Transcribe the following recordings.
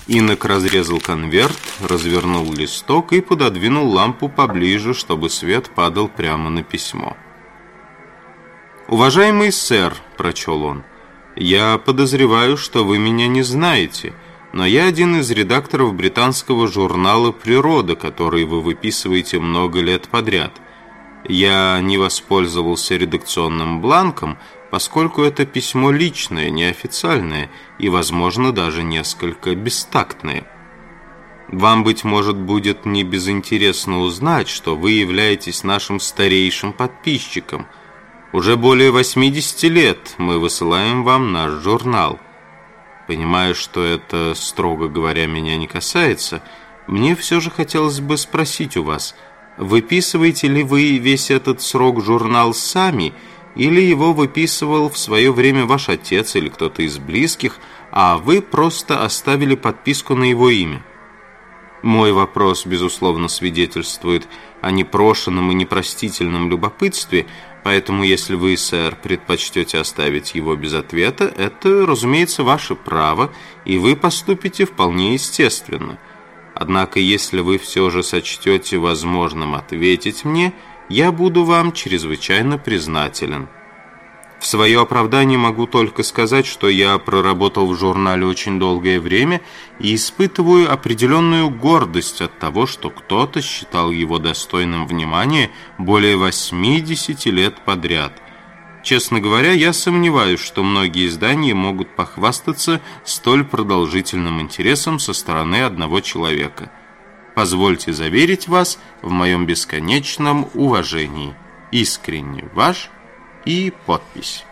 Инок разрезал конверт, развернул листок и пододвинул лампу поближе, чтобы свет падал прямо на письмо. «Уважаемый сэр», — прочел он, — «я подозреваю, что вы меня не знаете, но я один из редакторов британского журнала «Природа», который вы выписываете много лет подряд. Я не воспользовался редакционным бланком, поскольку это письмо личное, неофициальное и, возможно, даже несколько бестактное. Вам, быть может, будет не безинтересно узнать, что вы являетесь нашим старейшим подписчиком. Уже более 80 лет мы высылаем вам наш журнал. Понимая, что это, строго говоря, меня не касается, мне все же хотелось бы спросить у вас, выписываете ли вы весь этот срок журнал сами, или его выписывал в свое время ваш отец или кто-то из близких, а вы просто оставили подписку на его имя? Мой вопрос, безусловно, свидетельствует о непрошенном и непростительном любопытстве, поэтому если вы, сэр, предпочтете оставить его без ответа, это, разумеется, ваше право, и вы поступите вполне естественно. Однако, если вы все же сочтете возможным ответить мне, я буду вам чрезвычайно признателен. В свое оправдание могу только сказать, что я проработал в журнале очень долгое время и испытываю определенную гордость от того, что кто-то считал его достойным внимания более 80 лет подряд. Честно говоря, я сомневаюсь, что многие издания могут похвастаться столь продолжительным интересом со стороны одного человека. Позвольте заверить вас в моем бесконечном уважении. Искренне ваш. И подпись.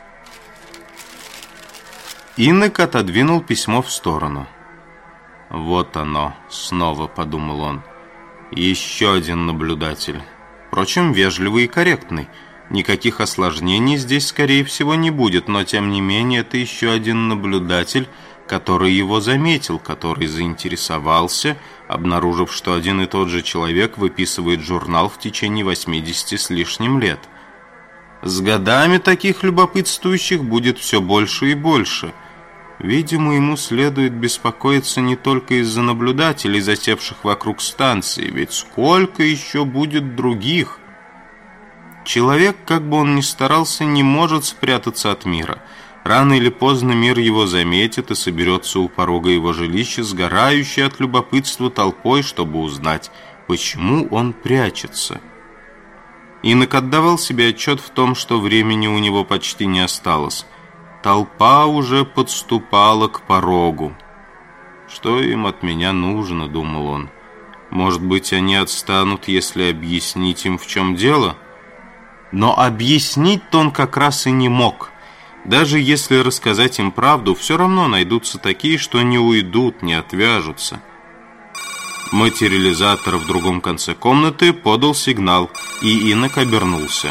Инок отодвинул письмо в сторону. «Вот оно, снова», — подумал он. «Еще один наблюдатель. Впрочем, вежливый и корректный. Никаких осложнений здесь, скорее всего, не будет, но, тем не менее, это еще один наблюдатель, который его заметил, который заинтересовался, обнаружив, что один и тот же человек выписывает журнал в течение 80 с лишним лет. С годами таких любопытствующих будет все больше и больше. Видимо, ему следует беспокоиться не только из-за наблюдателей, засевших вокруг станции, ведь сколько еще будет других? Человек, как бы он ни старался, не может спрятаться от мира. Рано или поздно мир его заметит и соберется у порога его жилища, сгорающий от любопытства толпой, чтобы узнать, почему он прячется. Инок отдавал себе отчет в том, что времени у него почти не осталось. Толпа уже подступала к порогу. «Что им от меня нужно?» — думал он. «Может быть, они отстанут, если объяснить им, в чем дело?» Но объяснить-то он как раз и не мог. Даже если рассказать им правду, все равно найдутся такие, что не уйдут, не отвяжутся. Материализатор в другом конце комнаты подал сигнал, и Инок обернулся.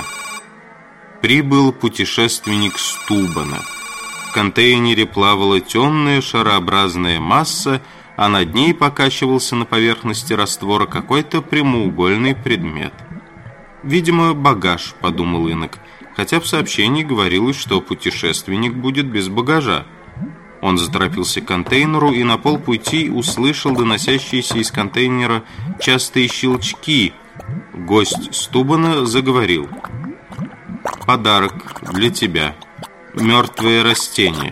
Прибыл путешественник Стубана. В контейнере плавала темная шарообразная масса, а над ней покачивался на поверхности раствора какой-то прямоугольный предмет. «Видимо, багаж», — подумал Инок, хотя в сообщении говорилось, что путешественник будет без багажа. Он заторопился к контейнеру и на полпути услышал доносящиеся из контейнера частые щелчки. Гость Стубана заговорил. «Подарок для тебя. Мертвое растение».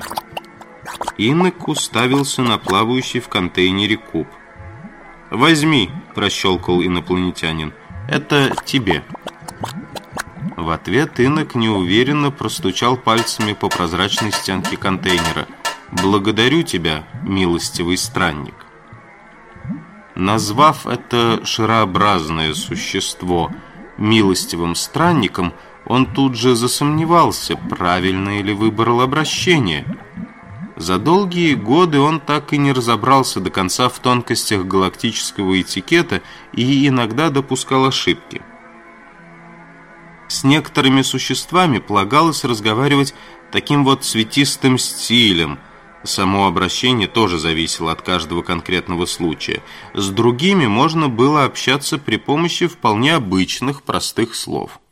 Инок уставился на плавающий в контейнере куб. «Возьми», – прощелкал инопланетянин, – «это тебе». В ответ Инок неуверенно простучал пальцами по прозрачной стенке контейнера. «Благодарю тебя, милостивый странник». Назвав это шарообразное существо милостивым странником, он тут же засомневался, правильно ли выбрал обращение. За долгие годы он так и не разобрался до конца в тонкостях галактического этикета и иногда допускал ошибки. С некоторыми существами полагалось разговаривать таким вот цветистым стилем. Само обращение тоже зависело от каждого конкретного случая. С другими можно было общаться при помощи вполне обычных простых слов.